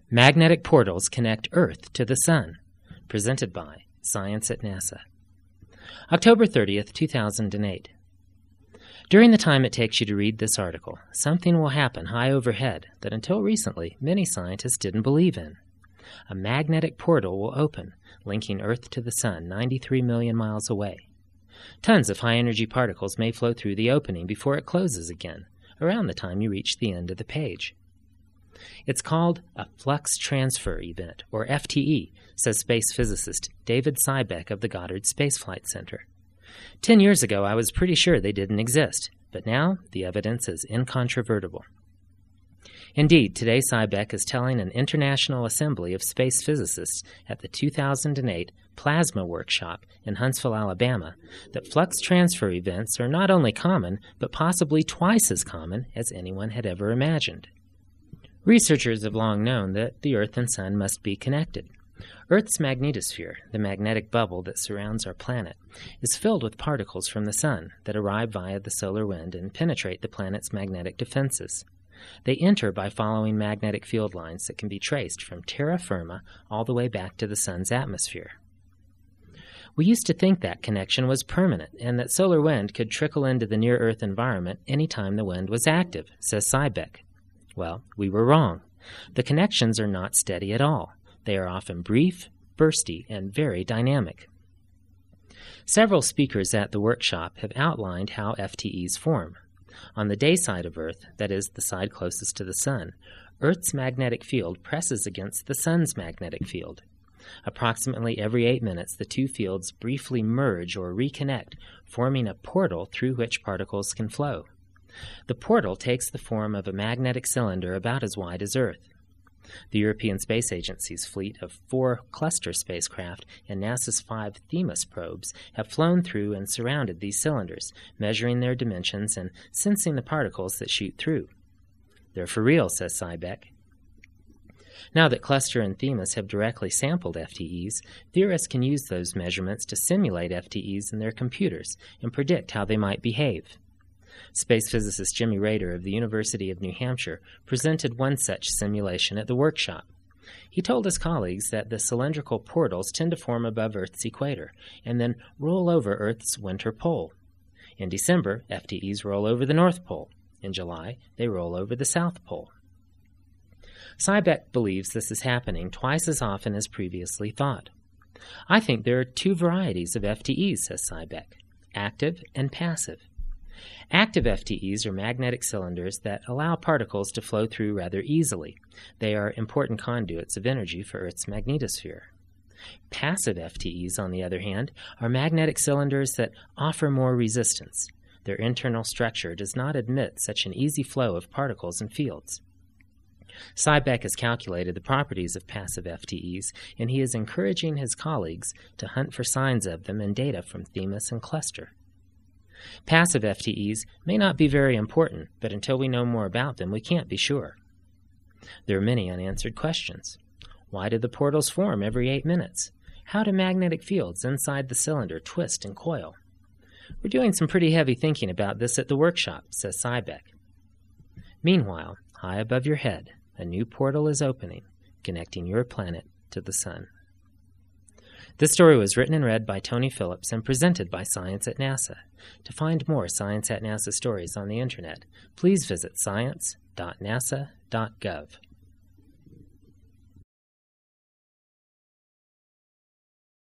Magnetic Portals Connect Earth to the Sun, presented by Science at NASA. October 30th, 2008. During the time it takes you to read this article, something will happen high overhead that until recently many scientists didn't believe in. A magnetic portal will open, linking Earth to the Sun 93 million miles away. Tons of high-energy particles may flow through the opening before it closes again, around the time you reach the end of the page. It's called a flux transfer event, or FTE, says space physicist David Sibek of the Goddard Space Flight Center. 10 years ago, I was pretty sure they didn't exist, but now the evidence is incontrovertible. Indeed, today Sibek is telling an international assembly of space physicists at the 2008 Plasma Workshop in Huntsville, Alabama, that flux transfer events are not only common, but possibly twice as common as anyone had ever imagined. Researchers have long known that the Earth and Sun must be connected. Earth's magnetosphere, the magnetic bubble that surrounds our planet, is filled with particles from the Sun that arrive via the solar wind and penetrate the planet's magnetic defenses. They enter by following magnetic field lines that can be traced from terra firma all the way back to the Sun's atmosphere. We used to think that connection was permanent and that solar wind could trickle into the near-Earth environment any time the wind was active, says Sibek. Well, we were wrong. The connections are not steady at all. They are often brief, bursty, and very dynamic. Several speakers at the workshop have outlined how FTEs form. On the day side of Earth, that is, the side closest to the Sun, Earth's magnetic field presses against the Sun's magnetic field. Approximately every 8 minutes, the two fields briefly merge or reconnect, forming a portal through which particles can flow. The portal takes the form of a magnetic cylinder about as wide as Earth. The European Space Agency's fleet of 4 cluster spacecraft and NASA's 5 Themis probes have flown through and surrounded these cylinders, measuring their dimensions and sensing the particles that shoot through. They're for real, says Sibek. Now that Cluster and Themis have directly sampled FTEs, theorists can use those measurements to simulate FTEs in their computers and predict how they might behave. Space physicist Jimmy Rader of the University of New Hampshire presented one such simulation at the workshop. He told his colleagues that the cylindrical portals tend to form above Earth's equator and then roll over Earth's winter pole. In December, FTEs roll over the North Pole. In July, they roll over the South Pole. Sibek believes this is happening twice as often as previously thought. I think there are 2 varieties of FTEs, says Sibek, active and passive. Active FTEs are magnetic cylinders that allow particles to flow through rather easily. They are important conduits of energy for Earth's magnetosphere. Passive FTEs, on the other hand, are magnetic cylinders that offer more resistance. Their internal structure does not admit such an easy flow of particles and fields. Sibek has calculated the properties of passive FTEs, and he is encouraging his colleagues to hunt for signs of them in data from Themis and Cluster. Passive FTEs may not be very important, but until we know more about them, we can't be sure. There are many unanswered questions. Why do the portals form every 8 minutes? How do magnetic fields inside the cylinder twist and coil? We're doing some pretty heavy thinking about this at the workshop, says Sibek. Meanwhile, high above your head, a new portal is opening, connecting your planet to the Sun. This story was written and read by Tony Phillips and presented by Science at NASA. To find more Science at NASA stories on the Internet, please visit science.nasa.gov.